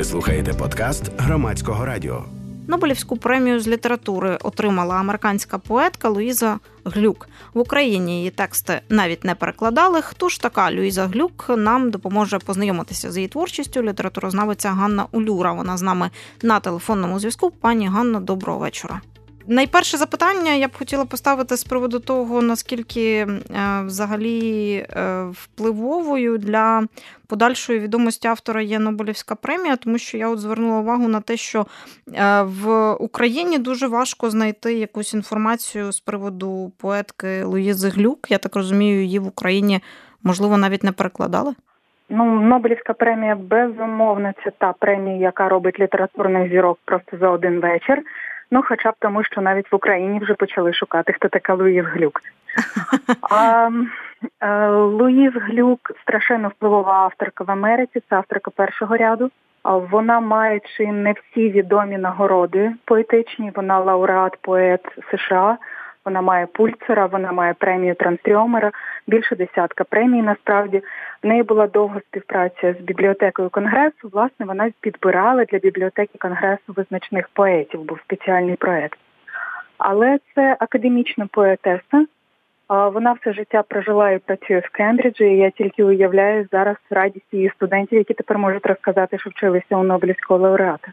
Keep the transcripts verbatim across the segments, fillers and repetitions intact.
Ви слухаєте подкаст Громадського радіо. Нобелівську премію з літератури отримала американська поетка Луїза Глюк. В Україні її тексти навіть не перекладали. Хто ж така Луїза Глюк? Нам допоможе познайомитися з її творчістю літературознавиця Ганна Улюра. Вона з нами на телефонному зв'язку. Пані Ганно, доброго вечора. Найперше запитання я б хотіла поставити з приводу того, наскільки е, взагалі е, впливовою для подальшої відомості автора є Нобелівська премія, тому що я от звернула увагу на те, що е, в Україні дуже важко знайти якусь інформацію з приводу поетки Луїзи Глюк. Я так розумію, її в Україні, можливо, навіть не перекладали? Ну, Нобелівська премія, безумовно, це та премія, яка робить літературних зірок просто за один вечір. Ну, хоча б тому, що навіть в Україні вже почали шукати, хто така Луїз Глюк. А, а, Луїз Глюк страшенно впливова авторка в Америці, це авторка першого ряду. А вона має чи не всі відомі нагороди поетичні, вона лауреат поет США, вона має Пульцера, вона має премію Транстрьомера, більше десятка премій насправді. В неї була довга співпраця з бібліотекою Конгресу. Власне, вона підбирала для бібліотеки Конгресу визначних поетів, був спеціальний проєкт. Але це академічна поетеса. Вона все життя прожила і працює в Кембриджі, і я тільки уявляю зараз радість її студентів, які тепер можуть розказати, що вчилися у Нобелівського лауреата.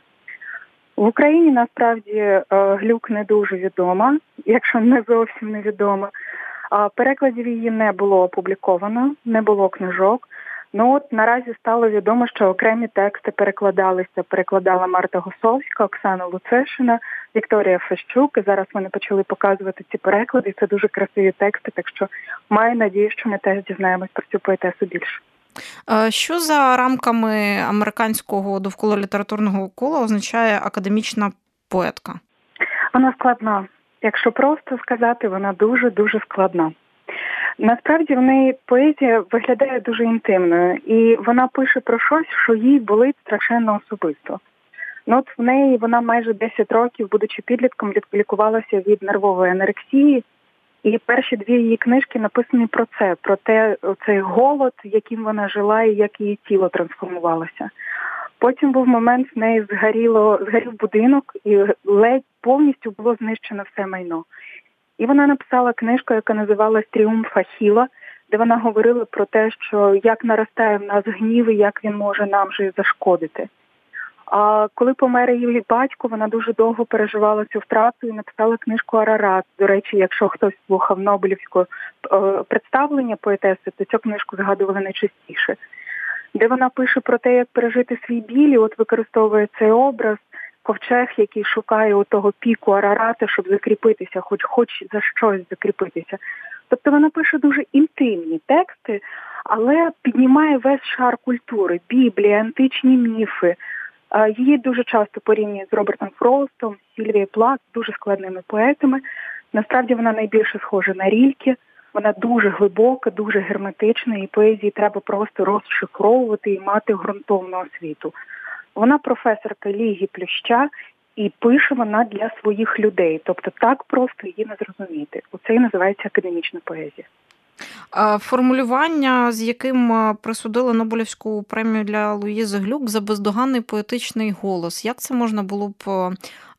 В Україні, насправді, Глюк не дуже відома, якщо не зовсім не відома. Перекладів її не було опубліковано, не було книжок. Ну от наразі стало відомо, що окремі тексти перекладалися. Перекладала Марта Гусовська, Оксана Луцешина, Вікторія Фещук. І зараз вони почали показувати ці переклади. Це дуже красиві тексти, так що маю надію, що ми теж дізнаємось про цю поетесу більше. Що за рамками американського довкола літературного кола означає академічна поетка? Вона складна. Якщо просто сказати, вона дуже-дуже складна. Насправді в неї поезія виглядає дуже інтимною, і вона пише про щось, що їй болить страшенно особисто. Ну, от в неї вона майже десять років, будучи підлітком, лікувалася від нервової анорексії, і перші дві її книжки написані про це, про те, цей голод, яким вона жила і як її тіло трансформувалося. Потім був момент, в неї згоріло, згорів будинок і ледь повністю було знищено все майно. І вона написала книжку, яка називалась «Тріумф Ахіла», де вона говорила про те, що як наростає в нас гнів і як він може нам же зашкодити. А коли помер її батько, вона дуже довго переживала цю втрату і написала книжку «Арарат». До речі, якщо хтось слухав Нобелівського представлення поетеси, то цю книжку згадували найчастіше. Де вона пише про те, як пережити свій біль, і от використовує цей образ, ковчег, який шукає у того піку Арарата, щоб закріпитися, хоч хоч за щось закріпитися. Тобто вона пише дуже інтимні тексти, але піднімає весь шар культури, Біблія, античні міфи. Її дуже часто порівнюють з Робертом Фростом, Сільвією Плат, дуже складними поетами. Насправді вона найбільше схожа на Рільке. Вона дуже глибока, дуже герметична, і поезії треба просто розшифровувати і мати ґрунтовну освіту. Вона професорка Ліги Плюща, і пише вона для своїх людей. Тобто так просто її не зрозуміти. Оце і називається академічна поезія. Формулювання, з яким присудили Нобелівську премію для Луїзи Глюк за бездоганний поетичний голос. Як це можна було б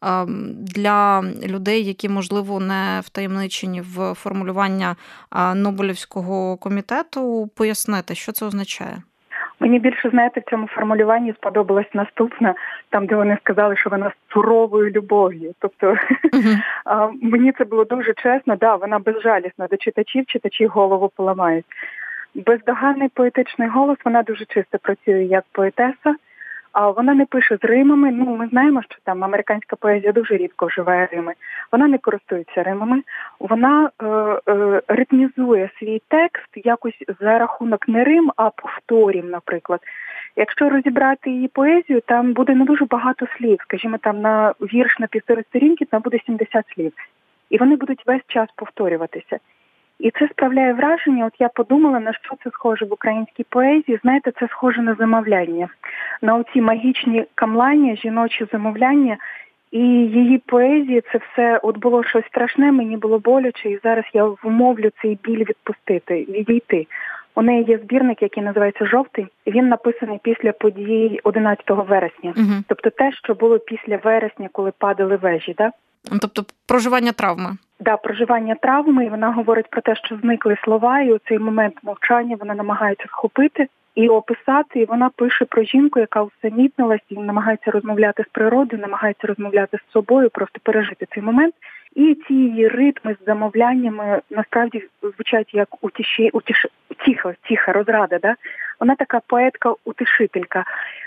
для людей, які, можливо, не втаємничені в формулювання Нобелівського комітету, пояснити, що це означає? Мені більше, знаєте, в цьому формулюванні сподобалось наступне, там, де вони сказали, що вона з суровою любов'ю. Тобто, uh-huh. мені це було дуже чесно, да, вона безжалісна до читачів, читачі голову поламають. Бездоганний поетичний голос, вона дуже чисто працює як поетеса, а вона не пише з римами. Ну, ми знаємо, що там американська поезія дуже рідко вживає рими. Вона не користується римами. Вона е, е, ритмізує свій текст якось за рахунок не рим, а повторів, наприклад. Якщо розібрати її поезію, там буде не дуже багато слів. Скажімо, там на вірш на півтори сторінки там буде сімдесят слів. І вони будуть весь час повторюватися. І це справляє враження, от я подумала, на що це схоже в українській поезії. Знаєте, це схоже на замовляння, на оці магічні камлання, жіночі замовляння. І її поезії це все, от було щось страшне, мені було боляче, і зараз я вмовлю цей біль відпустити, відійти. У неї є збірник, який називається «Жовтий». Він написаний після подій одинадцятого вересня. Угу. Тобто те, що було після вересня, коли падали вежі, так? Тобто проживання травми. Так, да, проживання травми, і вона говорить про те, що зникли слова, і у цей момент мовчання вона намагається схопити і описати, і вона пише про жінку, яка усамітнилась, і намагається розмовляти з природою, намагається розмовляти з собою, просто пережити цей момент. І ці її ритми з замовляннями насправді звучать як утіші, утіш, тиха, тиха, розрада. Да? Вона така поетка-утішителька.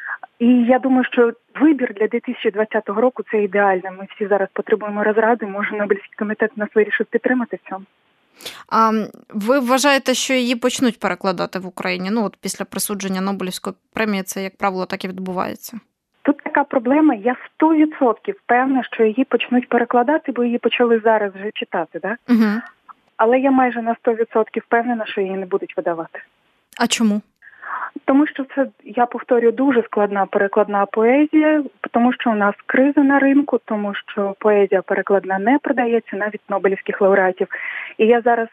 І я думаю, що вибір для дві тисячі двадцятого року – це ідеально. Ми всі зараз потребуємо розради, може Нобелівський комітет нас вирішив підтримати в цьому. А ви вважаєте, що її почнуть перекладати в Україні? Ну, от після присудження Нобелівської премії це, як правило, так і відбувається. Тут така проблема, я сто відсотків впевнена, що її почнуть перекладати, бо її почали зараз вже читати, да? Угу. Але я майже на сто відсотків впевнена, що її не будуть видавати. А чому? Тому що це, я повторюю, дуже складна перекладна поезія, тому що у нас криза на ринку, тому що поезія перекладна не продається, навіть нобелівських лауреатів. І я зараз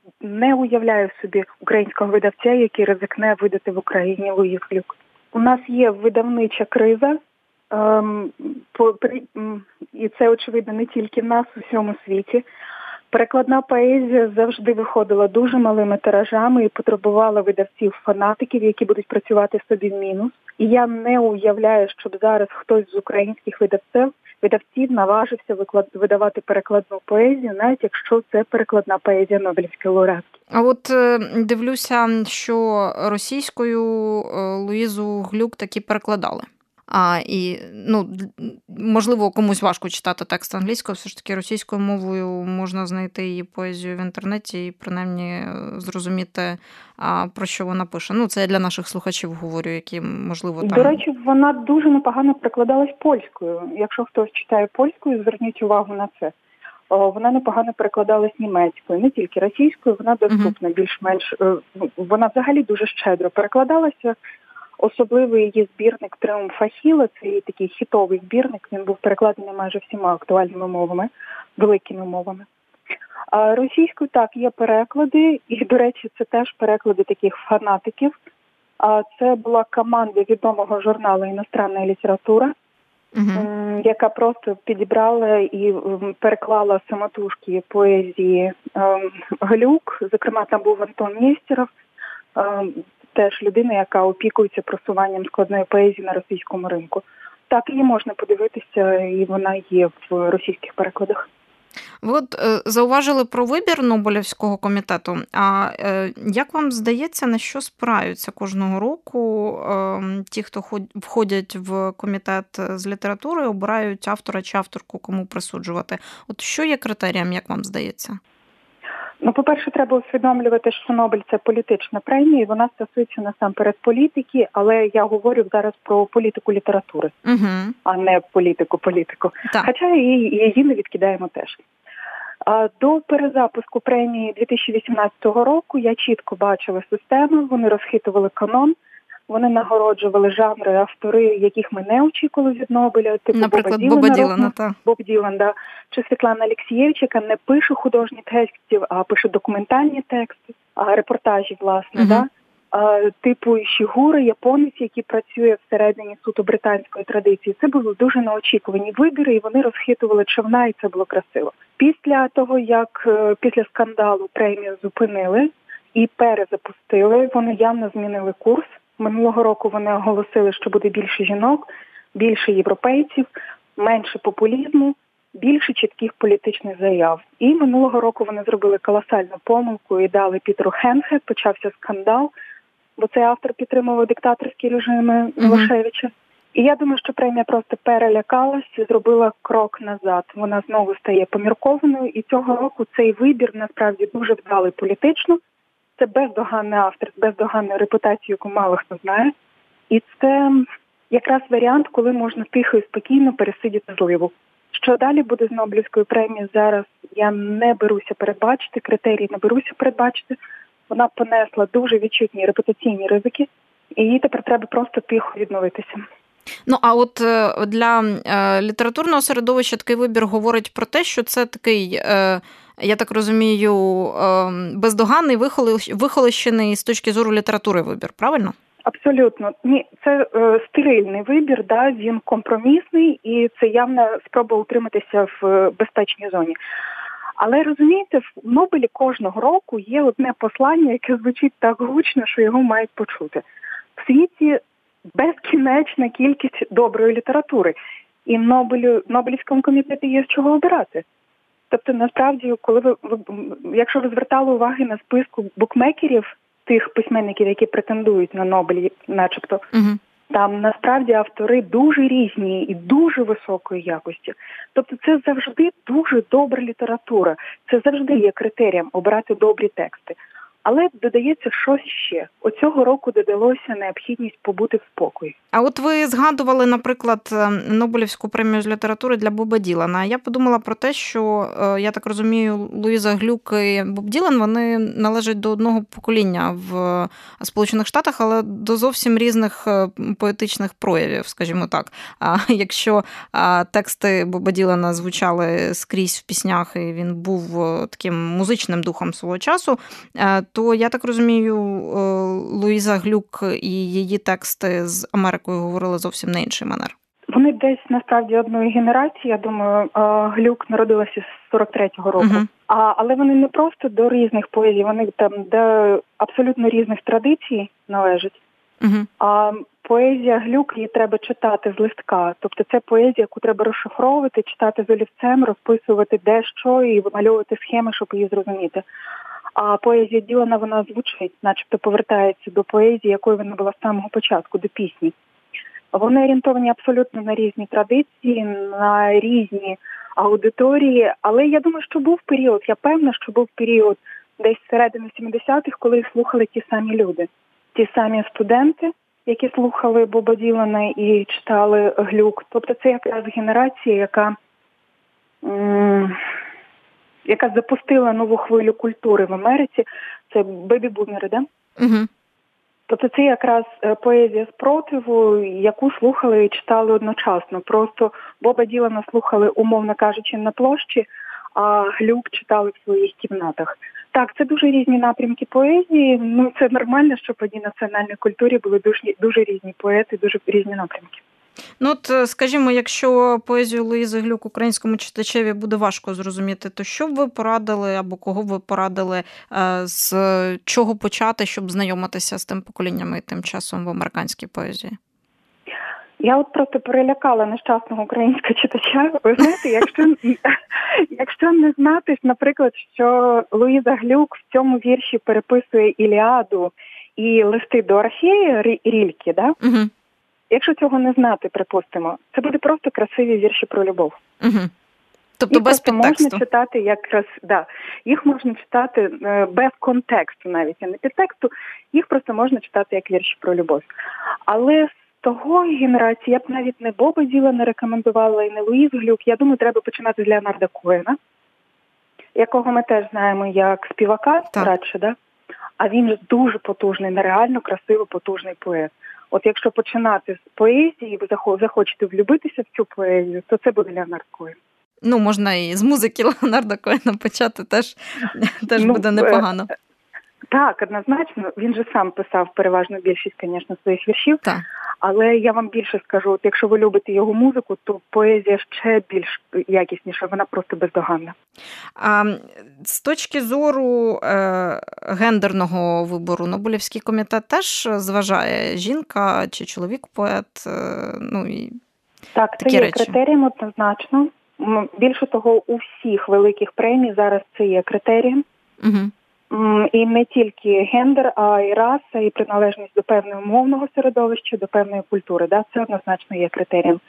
не уявляю собі українського видавця, який ризикне видати в Україні Луїз Глюк. У нас є видавнича криза, ем, по, при, і це, очевидно, не тільки в нас, у всьому світі. Перекладна поезія завжди виходила дуже малими тиражами і потребувала видавців-фанатиків, які будуть працювати собі в мінус. І я не уявляю, щоб зараз хтось з українських видавців, видавців наважився виклад, видавати перекладну поезію, навіть якщо це перекладна поезія Нобелівської лауреатки. А от дивлюся, що російською Луїзу Глюк таки перекладали. А, і, ну, можливо, комусь важко читати текст англійською, все ж таки російською мовою можна знайти її поезію в інтернеті і, принаймні, зрозуміти, а, про що вона пише. Ну, це я для наших слухачів говорю, які, можливо, там... До речі, вона дуже непогано перекладалась польською. Якщо хтось читає польською, зверніть увагу на це. О, вона непогано перекладалась німецькою, не тільки російською, вона доступна, uh-huh. більш-менш. Вона взагалі дуже щедро перекладалася. Особливий її збірник «Тріумф Ахіла», це її такий хітовий збірник, він був перекладений майже всіма актуальними мовами, великими мовами. А російською, так, є переклади, і, до речі, це теж переклади таких фанатиків. А це була команда відомого журналу «Іностранна література», uh-huh. яка просто підібрала і переклала самотужки поезії Глюк, зокрема, там був Антон Нєстєров, теж людина, яка опікується просуванням складної поезії на російському ринку. Так, її можна подивитися, і вона є в російських перекладах. Ви от е, зауважили про вибір Нобелівського комітету. А е, як вам здається, на що спираються кожного року е, ті, хто входять в комітет з літератури, обирають автора чи авторку, кому присуджувати? От що є критерієм, як вам здається? Ну, по-перше, треба усвідомлювати, що Нобель – це політична премія, і вона стосується насамперед політики, але я говорю зараз про політику літератури, uh-huh. а не політику-політику. Так. Хоча і її не відкидаємо теж. А до перезапуску премії дві тисячі вісімнадцятого року я чітко бачила систему, вони розхитували канон, вони нагороджували жанри, автори, яких ми не очікували від Нобеля, типу наприклад, Боба Ділана, та. Боб Ділан, да. Чи Світлана Алєксєєвич, яка не пише художні текстів, а пише документальні тексти, а репортажі, власне, uh-huh. да. А, типу Ішігура, японець, який працює всередині суто британської традиції. Це були дуже неочікувані вибіри, і вони розхитували човна, і це було красиво. Після того, як після скандалу премію зупинили і перезапустили, вони явно змінили курс. Минулого року вони оголосили, що буде більше жінок, більше європейців, менше популізму, більше чітких політичних заяв. І минулого року вони зробили колосальну помилку і дали Пітеру Хендге, почався скандал, бо цей автор підтримував диктаторські режими Мілошевича. Uh-huh. І я думаю, що премія просто перелякалась і зробила крок назад. Вона знову стає поміркованою, і цього року цей вибір насправді дуже вдалий політично. Це бездоганний автор з бездоганною репутацією, яку мало хто знає. І це якраз варіант, коли можна тихо і спокійно пересидіти зливу. Що далі буде з Нобелівською премією зараз, я не беруся передбачити, критерії не беруся передбачити. Вона понесла дуже відчутні репутаційні ризики, і їй тепер треба просто тихо відновитися. Ну, а от для е, літературного середовища такий вибір говорить про те, що це такий е, я так розумію, бездоганний, вихолощений з точки зору літератури вибір, правильно? Абсолютно. Ні, це е, стерильний вибір, да, він компромісний, і це явна спроба утриматися в безпечній зоні. Але, розумієте, в Нобелі кожного року є одне послання, яке звучить так гучно, що його мають почути. В світі безкінечна кількість доброї літератури, і Нобелю, Нобелівському комітеті є з чого обирати. Тобто, насправді, коли ви, ви якщо ви звертали уваги на списку букмекерів, тих письменників, які претендують на Нобель, начебто, uh-huh. там насправді автори дуже різні і дуже високої якості. Тобто це завжди дуже добра література. Це завжди є критерієм обирати добрі тексти. Але додається щось ще. Оцього року додалося необхідність побути в спокої. А от ви згадували, наприклад, Нобелівську премію з літератури для Боба Ділана. Я подумала про те, що, я так розумію, Луїза Глюк і Боб Ділан, вони належать до одного покоління в Сполучених Штатах, але до зовсім різних поетичних проявів, скажімо так. А якщо тексти Боба Ділана звучали скрізь в піснях, і він був таким музичним духом свого часу, то, я так розумію, Луїза Глюк і її тексти з Америкою говорили зовсім на інший манер. Вони десь, насправді, одної генерації, я думаю, Глюк народилася з сорок третього року. Uh-huh. А, але вони не просто до різних поезій, вони там до абсолютно різних традицій належать. Uh-huh. А поезія Глюк, її треба читати з листка. Тобто це поезія, яку треба розшифровувати, читати з олівцем, розписувати де що і вимальовувати схеми, щоб її зрозуміти. А поезія Ділана, вона звучить, начебто повертається до поезії, якою вона була з самого початку, до пісні. Вони орієнтовані абсолютно на різні традиції, на різні аудиторії, але я думаю, що був період, я певна, що був період десь середини сімдесятих, коли їх слухали ті самі люди. Ті самі студенти, які слухали Боба Ділана і читали Глюк. Тобто це якраз генерація, яка... М- яка запустила нову хвилю культури в Америці, це бебі-бумери, да? Угу. Тобто це якраз поезія спротиву, яку слухали і читали одночасно. Просто Боба Ділана слухали, умовно кажучи, на площі, а Глюк читали в своїх кімнатах. Так, це дуже різні напрямки поезії. Ну, це нормально, що в одній національній культурі були дуже, дуже різні поети, дуже різні напрямки. Ну, от, скажімо, якщо поезію Луїзи Глюк українському читачеві буде важко зрозуміти, то що б ви порадили або кого б ви порадили, з чого почати, щоб знайомитися з тим поколінням і тим часом в американській поезії? Я от просто перелякала нещасного українського читача. Ви знаєте, якщо, якщо не знати, наприклад, що Луїза Глюк в цьому вірші переписує Іліаду і листи до Орфея Рільке, да? Угу. Якщо цього не знати, припустимо, це буде просто красиві вірші про любов. Угу. Тобто їх без підтексту? Можна читати як крас... да. Їх можна читати е, без контексту навіть, а не підтексту. Їх просто можна читати як вірші про любов. Але з того генерації я б навіть не Боба Ділана рекомендувала і не Луїзу Глюк. Я думаю, треба починати з Леонарда Коена, якого ми теж знаємо як співака, радше, да? А він ж дуже потужний, нереально красиво потужний поет. От якщо починати з поезії, ви захочете влюбитися в цю поезію, то це буде Леонард Коен. Ну, можна і з музики Леонарда Коена почати, теж, теж ну, буде непогано. Так, однозначно. Він же сам писав переважно більшість, звісно, своїх віршів. Так. Але я вам більше скажу, от якщо ви любите його музику, то поезія ще більш якісніша, вона просто бездоганна. А з точки зору е, гендерного вибору, Нобелівський комітет теж зважає, жінка чи чоловік-поет, е, ну і так, такі це є речі. Критерієм однозначно. Більше того, у всіх великих премій зараз це є критерієм. Угу. І не тільки гендер, а й раса, і приналежність до певного мовного середовища, до певної культури. Да? Це однозначно є критерієм.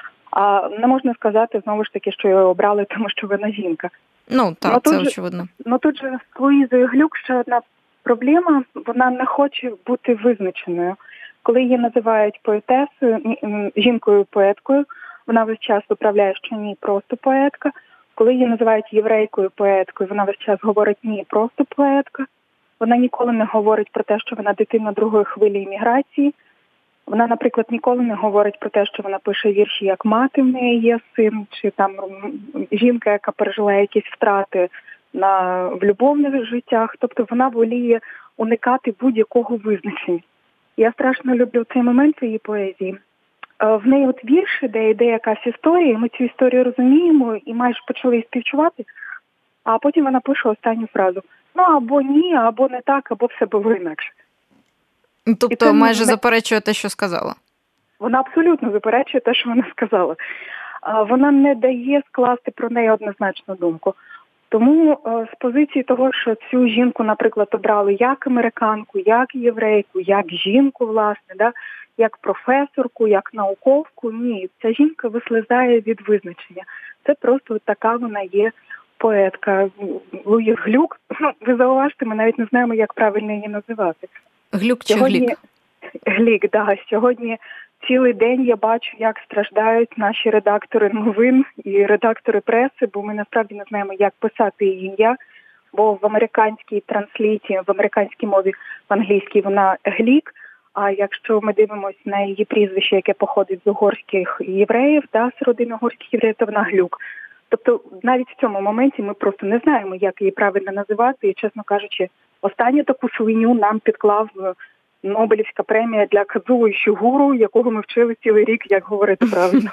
А не можна сказати, знову ж таки, що його обрали, тому що вона жінка. Ну, так, це очевидно. Ну, тут же з Луїзою Глюк ще одна проблема. Вона не хоче бути визначеною. Коли її називають поетесою, жінкою-поеткою, вона весь час виправляє, що ні, просто поетка. Коли її називають єврейкою-поеткою, вона весь час говорить «ні, просто поетка». Вона ніколи не говорить про те, що вона дитина другої хвилі імміграції. Вона, наприклад, ніколи не говорить про те, що вона пише вірші, як мати в неї є син, чи там жінка, яка пережила якісь втрати на в любовних життях. Тобто вона воліє уникати будь-якого визначення. Я страшно люблю цей момент в її поезії. В неї от вірші, де йде якась історія, ми цю історію розуміємо і майже почали її співчувати, а потім вона пише останню фразу. Ну, або ні, або не так, або все було інакше. Тобто майже не... заперечує те, що сказала? Вона абсолютно заперечує те, що вона сказала. Вона не дає скласти про неї однозначну думку. Тому з позиції того, що цю жінку, наприклад, обрали як американку, як єврейку, як жінку, власне, да, як професорку, як науковку, ні, ця жінка вислизає від визначення. Це просто така вона є поетка. Луїз Глюк, ви зауважте, ми навіть не знаємо, як правильно її називати. Глюк чи сьогодні... Глік? Глік, да. Сьогодні цілий день я бачу, як страждають наші редактори новин і редактори преси, бо ми насправді не знаємо, як писати її ім'я, бо в американській трансліті, в американській мові, в англійській вона Глік, а якщо ми дивимося на її прізвище, яке походить з угорських євреїв, да, з родини угорських євреїв, то вона Глюк. Тобто навіть в цьому моменті ми просто не знаємо, як її правильно називати, і, чесно кажучи, останню таку свиню нам підклав Нобелівська премія для Кадзуо Ішігуру, якого ми вчили цілий рік, як говорити правильно.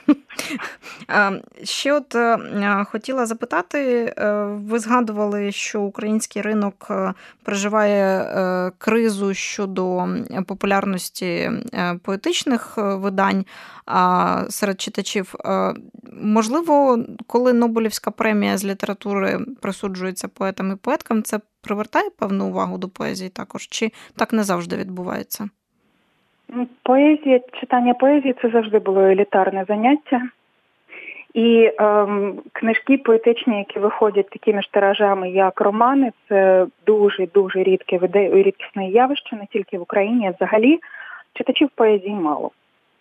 Ще от хотіла запитати, ви згадували, що український ринок переживає кризу щодо популярності поетичних видань серед читачів. Можливо, коли Нобелівська премія з літератури присуджується поетам і поеткам, це привертає певну увагу до поезії також? Чи так не завжди відбувається? Поезія, читання поезії – це завжди було елітарне заняття. І ем, книжки поетичні, які виходять такими ж тиражами, як романи, це дуже-дуже рідке, рідкісне явище, не тільки в Україні, а взагалі читачів поезії мало.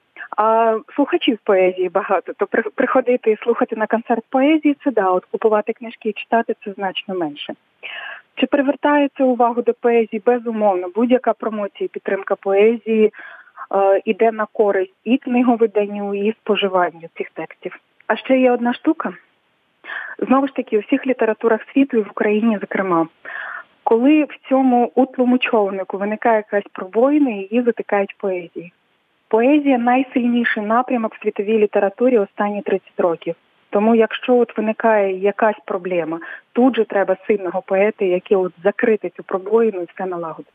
А слухачів поезії багато, то приходити і слухати на концерт поезії – це да, от купувати книжки і читати – це значно менше. Чи привертається увагу до поезії? Безумовно. Будь-яка промоція і підтримка поезії е, іде на користь і книговиданню, і споживанню цих текстів. А ще є одна штука. Знову ж таки, у всіх літературах світу і в Україні, зокрема, коли в цьому утлому човнику виникає якась пробоїна, її затикають поезії. Поезія – найсильніший напрямок в світовій літературі останні тридцять років. Тому якщо от виникає якась проблема, тут же треба сильного поета, який от закрити цю пробоїну і все налагодити.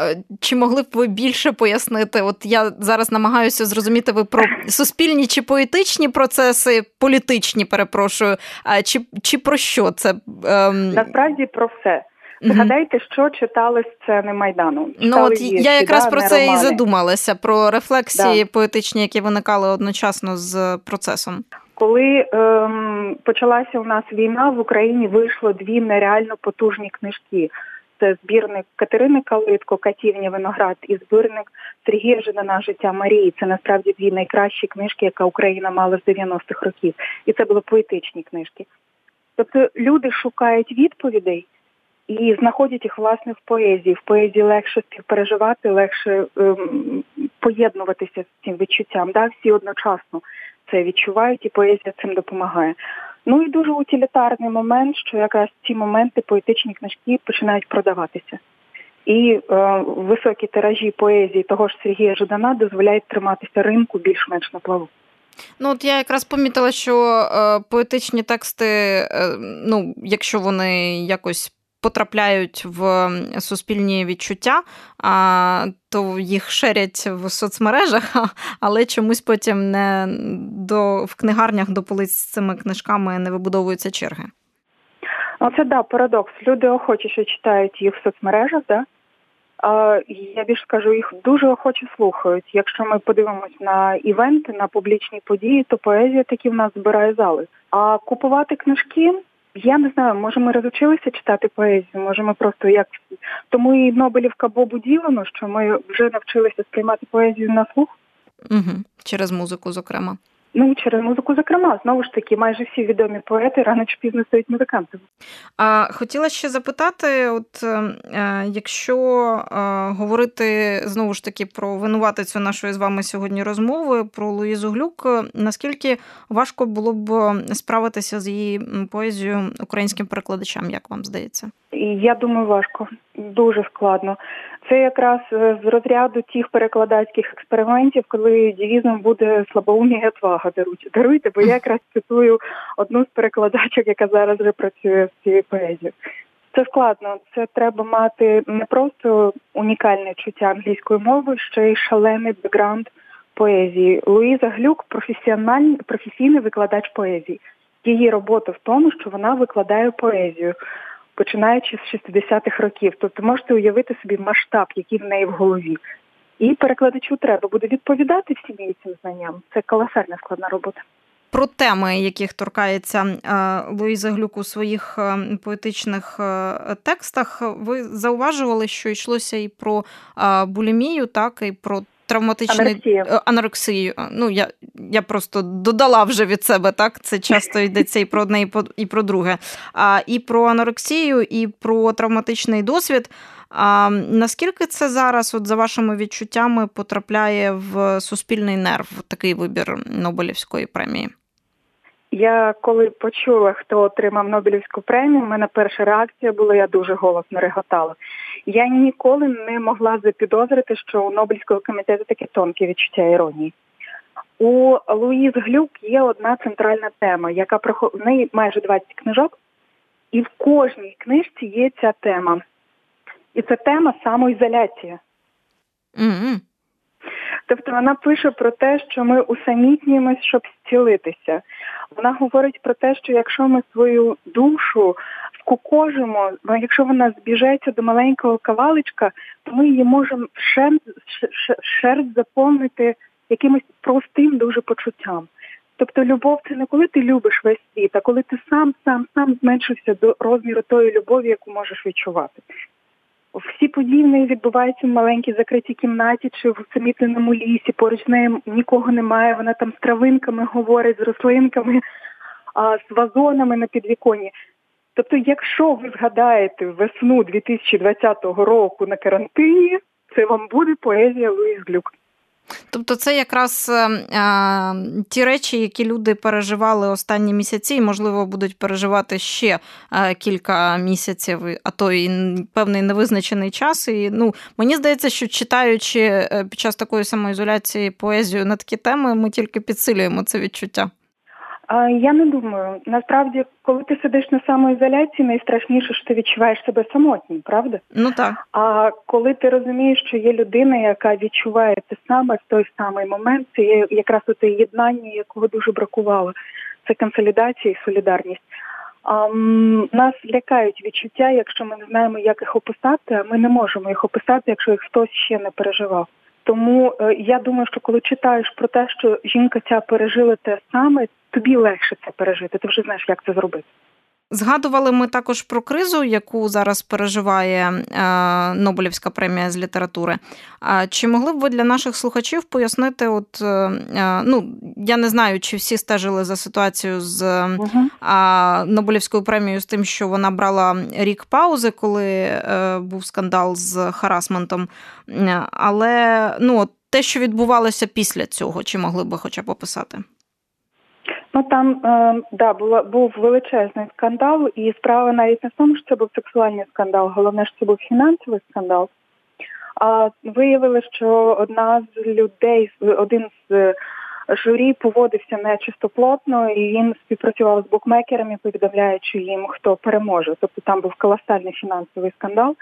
Чи могли б ви більше пояснити? От я зараз намагаюся зрозуміти, ви про суспільні чи поетичні процеси, політичні, перепрошую, чи, чи про що це? Ем... Насправді про все. Згадайте, що читали сцени Майдану. Читали ну, от вірші, я якраз да, про це романи. І задумалася, про рефлексії да. поетичні, які виникали одночасно з процесом. Коли ем, почалася у нас війна, в Україні вийшло дві нереально потужні книжки. Це збірник Катерини Калитко «Катівня виноград» і збірник Сергія Жадана «Життя Марії». Це насправді дві найкращі книжки, яка Україна мала з дев'яностих років. І це були поетичні книжки. Тобто люди шукають відповідей і знаходять їх, власне, в поезії. В поезії легше співпереживати, легше ем, поєднуватися з цим відчуттям. Да? Всі одночасно це відчувають, і поезія цим допомагає. Ну і дуже утилітарний момент, що якраз ці моменти поетичні книжки починають продаватися. І е, високі тиражі поезії того ж Сергія Жадана дозволяють триматися ринку більш-менш на плаву. Ну, от я якраз помітила, що е, поетичні тексти, е, ну, якщо вони якось потрапляють в суспільні відчуття, а, то їх шерять в соцмережах, але чомусь потім не до, в книгарнях до полиць з цими книжками не вибудовуються черги. Оце, да, парадокс. Люди охочіше читають їх в соцмережах, да? А, я більше скажу, їх дуже охоче слухають. Якщо ми подивимось на івенти, на публічні події, то поезія таки в нас збирає зали. А купувати книжки... Я не знаю, може ми розучилися читати поезію, може ми просто як... Тому і Нобелівка Бобу Ділану, що ми вже навчилися сприймати поезію на слух. Угу. Через музику, зокрема. Ну, через музику, зокрема, знову ж таки, майже всі відомі поети рано чи пізно стають музикантами. А хотіла ще запитати, от е, якщо е, говорити знову ж таки про винуватицю нашої з вами сьогодні розмови, про Луїзу Глюк, наскільки важко було б справитися з її поезією українським перекладачам, як вам здається? Я думаю, важко. Дуже складно. Це якраз з розряду тих перекладацьких експериментів, коли девізом буде слабоумія і отвага. Даруйте, даруйте, бо я якраз цитую одну з перекладачок, яка зараз вже працює з цією поезією. Це складно. Це треба мати не просто унікальне чуття англійської мови, ще й шалений бекграунд поезії. Луїза Глюк – професіональний, професійний викладач поезії. Її робота в тому, що вона викладає поезію, починаючи з шістдесятих років. Тобто можете уявити собі масштаб, який в неї в голові. І перекладачу треба буде відповідати всім її цим знанням. Це колосальна складна робота. Про теми, яких торкається Луїза Глюк у своїх поетичних текстах, ви зауважували, що йшлося і про булімію, так, і про травматичний анорексію. Ну, я, я просто додала вже від себе, так? Це часто йдеться і про одне, і про, і про друге. А, і про анорексію, і про травматичний досвід. А наскільки це зараз, от за вашими відчуттями, потрапляє в суспільний нерв, такий вибір Нобелівської премії? Я коли почула, хто отримав Нобелівську премію, в мене перша реакція була, я дуже голосно реготала. Я ніколи не могла запідозрити, що у Нобелівського комітету таке тонке відчуття іронії. У Луїз Глюк є одна центральна тема, яка проходить, в неї майже двадцять книжок, і в кожній книжці є ця тема. І це тема самоізоляція. Mm-hmm. Тобто вона пише про те, що ми усамітнюємось, щоб зцілитися. Вона говорить про те, що якщо ми свою душу скукожимо, якщо вона збіжеться до маленького кавалечка, то ми її можемо шерсть, шерсть заповнити якимось простим дуже почуттям. Тобто любов – це не коли ти любиш весь світ, а коли ти сам, сам, сам зменшився до розміру тої любові, яку можеш відчувати. Всі події в неї відбуваються в маленькій закритій кімнаті чи в усамітненому лісі, поруч з нею нікого немає, вона там з травинками говорить, з рослинками, а, з вазонами на підвіконні. Тобто, якщо ви згадаєте весну дві тисячі двадцятого року на карантині, це вам буде поезія Луїз Глюк. Тобто це якраз а, ті речі, які люди переживали останні місяці і, можливо, будуть переживати ще а, кілька місяців, а то і певний невизначений час. І, ну, мені здається, що читаючи під час такої самоізоляції поезію на такі теми, ми тільки підсилюємо це відчуття. Я не думаю. Насправді, коли ти сидиш на самоізоляції, найстрашніше, що ти відчуваєш себе самотнім, правда? Ну так. А коли ти розумієш, що є людина, яка відчуває те саме в той самий момент, це є якраз те єднання, якого дуже бракувало. Це консолідація і солідарність. А, м, нас лякають відчуття, якщо ми не знаємо, як їх описати, а ми не можемо їх описати, якщо їх хтось ще не переживав. Тому е, я думаю, що коли читаєш про те, що жінка ця пережила те саме, тобі легше це пережити, ти вже знаєш, як це зробити. Згадували ми також про кризу, яку зараз переживає е, Нобелівська премія з літератури. А чи могли б ви для наших слухачів пояснити, от, е, ну, я не знаю, чи всі стежили за ситуацією з uh-huh. е, Нобелівською премією, з тим, що вона брала рік паузи, коли е, був скандал з харасментом, але, ну, те, що відбувалося після цього, чи могли б ви хоча б описати? Ну, там, е, да, була, був величезний скандал, і справа навіть не в тому, що це був сексуальний скандал, головне, що це був фінансовий скандал. А виявилося, що одна з людей, один з журі поводився нечистоплотно, і він співпрацював з букмекерами, повідомляючи їм, хто переможе. Тобто там був колосальний фінансовий скандал.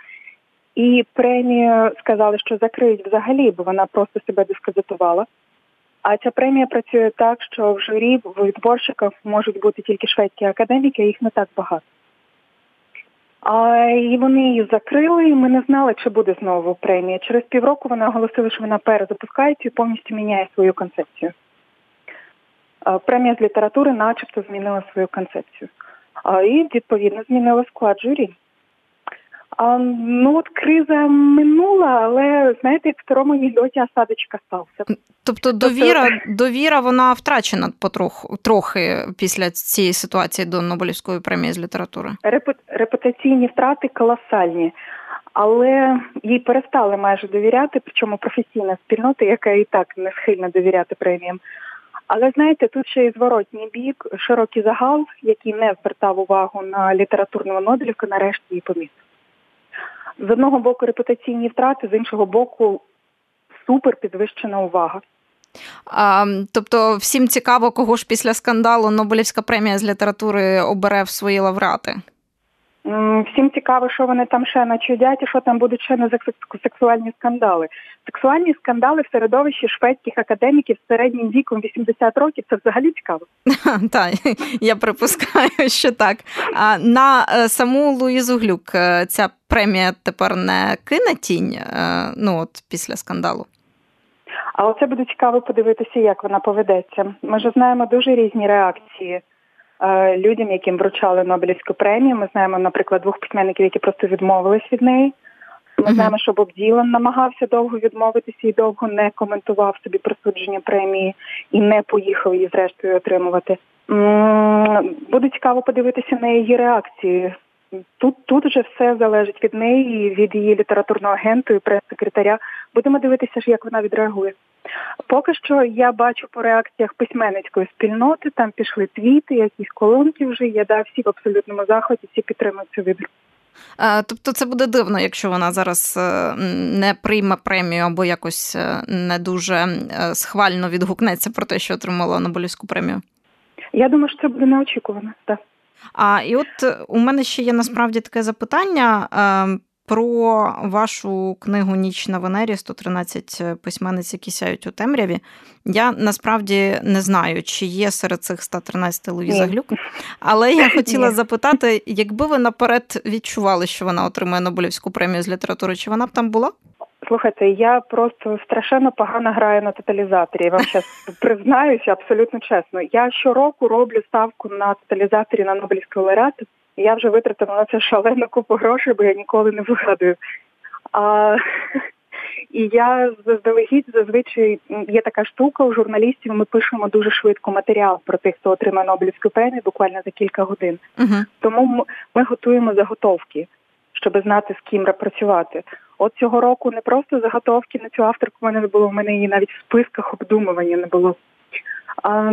І премію сказали, що закриють взагалі, бо вона просто себе дискредитувала. А ця премія працює так, що в журі відборщиків можуть бути тільки шведські академіки, а їх не так багато. А, і вони її закрили, і ми не знали, чи буде знову премія. Через півроку вона оголосила, що вона перезапускається і повністю міняє свою концепцію. А, премія з літератури начебто змінила свою концепцію. А, і, відповідно, змінила склад журі. А, ну, от криза минула, але, знаєте, як в старому анекдоті осадочка стався. Тобто довіра, довіра вона втрачена потроху, трохи після цієї ситуації до Нобелівської премії з літератури? Репу, репутаційні втрати колосальні, але їй перестали майже довіряти, причому професійна спільнота, яка і так не схильна довіряти преміям. Але, знаєте, тут ще і зворотній бік, широкий загал, який не звертав увагу на літературну Нобелівку, нарешті її помітив. З одного боку репутаційні втрати, з іншого боку супер підвищена увага. А, тобто всім цікаво, кого ж після скандалу Нобелівська премія з літератури обере в свої лауреати? Всім цікаво, що вони там ще начудять і що там будуть ще на сексуальні скандали. Сексуальні скандали в середовищі шведських академіків з середнім віком вісімдесят років – це взагалі цікаво. Так, я припускаю, що так. А на саму Луїзу Глюк ця премія тепер не кине тінь, ну от після скандалу? А оце буде цікаво подивитися, як вона поведеться. Ми ж знаємо дуже різні реакції людям, яким вручали Нобелівську премію. Ми знаємо, наприклад, двох письменників, які просто відмовились від неї. Ми uh-huh. знаємо, що Боб Ділан намагався довго відмовитися і довго не коментував собі присудження премії і не поїхав її зрештою отримувати. Буде цікаво подивитися на її реакції. Тут, тут вже все залежить від неї, від її літературного агенту і прес-секретаря. Будемо дивитися, як вона відреагує. Поки що я бачу по реакціях письменницької спільноти, там пішли твіти, якісь колонки вже, я да, всі в абсолютному захваті, всі підтримують цю вибір. Тобто це буде дивно, якщо вона зараз не прийме премію або якось не дуже схвально відгукнеться про те, що отримала Нобелівську премію? Я думаю, що це буде неочікувано, так. А, і от у мене ще є насправді таке запитання про вашу книгу «Ніч на Венері. сто тринадцять письменниць, які сяють у темряві». Я насправді не знаю, чи є серед цих ста тринадцяти Луїза Глюк, але я хотіла запитати, якби ви наперед відчували, що вона отримає Нобелівську премію з літератури, чи вона б там була? Слухайте, я просто страшенно погано граю на тоталізаторі. Я вам зараз признаюся абсолютно чесно. Я щороку роблю ставку на тоталізаторі на Нобелівського лауреата. Я вже витратила на це шалену купу грошей, бо я ніколи не вигадую. А, і я заздалегідь, зазвичай, є така штука у журналістів, ми пишемо дуже швидко матеріал про тих, хто отримає Нобелівську премію, буквально за кілька годин. Uh-huh. Тому ми, ми готуємо заготовки, щоб знати, з ким працювати. От цього року не просто заготовки на цю авторку в мене не було, в мене її навіть в списках обдумування не було. А,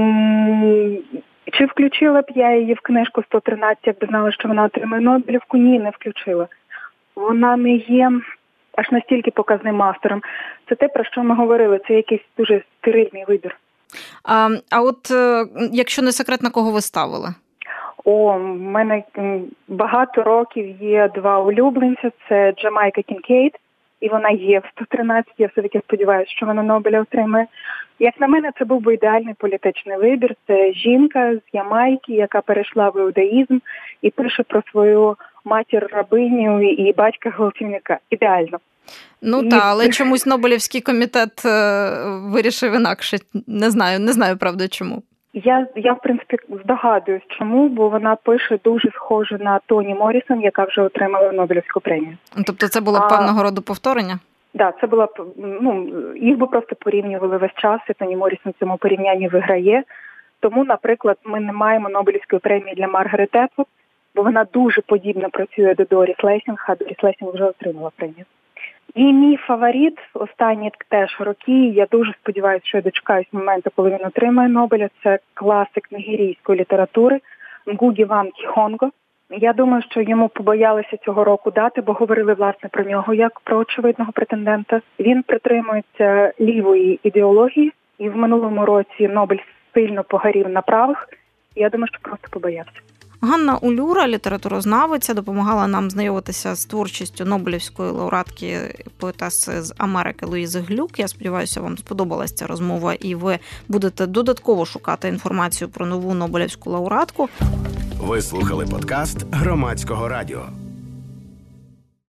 чи включила б я її в книжку сто тринадцять, якби знала, що вона отримає Нобелівку? Ні, не включила. Вона не є аж настільки показним автором. Це те, про що ми говорили, це якийсь дуже стерильний вибір. А, а от якщо не секрет, на кого ви ставили? О, в мене багато років є два улюбленця. Це Джамайка Кінкейд, і вона є в сто тринадцять. Я все-таки сподіваюся, що вона Нобеля отримає. Як на мене, це був би ідеальний політичний вибір. Це жінка з Ямайки, яка перейшла в іудаїзм і пише про свою матір-рабиню і батька-гвалтівника. Ідеально. Ну і... так, але чомусь Нобелівський комітет вирішив інакше. Не знаю, не знаю, правда, чому. Я, я, в принципі, здогадуюсь, чому, бо вона пише дуже схоже на Тоні Моррісон, яка вже отримала Нобелівську премію. Тобто це було а... певного роду повторення? Так, да, це було, ну, їх би просто порівнювали весь час, і Тоні Моррісон в цьому порівнянні виграє. Тому, наприклад, ми не маємо Нобелівської премії для Маргарет Етвуд, бо вона дуже подібно працює до Доріс Лессінг, а Доріс Лессінг вже отримала премію. І мій фаворит останні теж роки, я дуже сподіваюся, що я дочекаюсь моменту, коли він отримає Нобеля, це класик нігерійської літератури Нгугі Ван Кіхонго. Я думаю, що йому побоялися цього року дати, бо говорили, власне, про нього як про очевидного претендента. Він притримується лівої ідеології, і в минулому році Нобель сильно погорів на правих. Я думаю, що просто побоявся. Ганна Улюра, літературознавиця, допомагала нам знайомитися з творчістю Нобелівської лауреатки поетеси з Америки Луїзи Глюк. Я сподіваюся, вам сподобалася ця розмова і ви будете додатково шукати інформацію про нову Нобелівську лауреатку. Ви слухали подкаст Громадського радіо.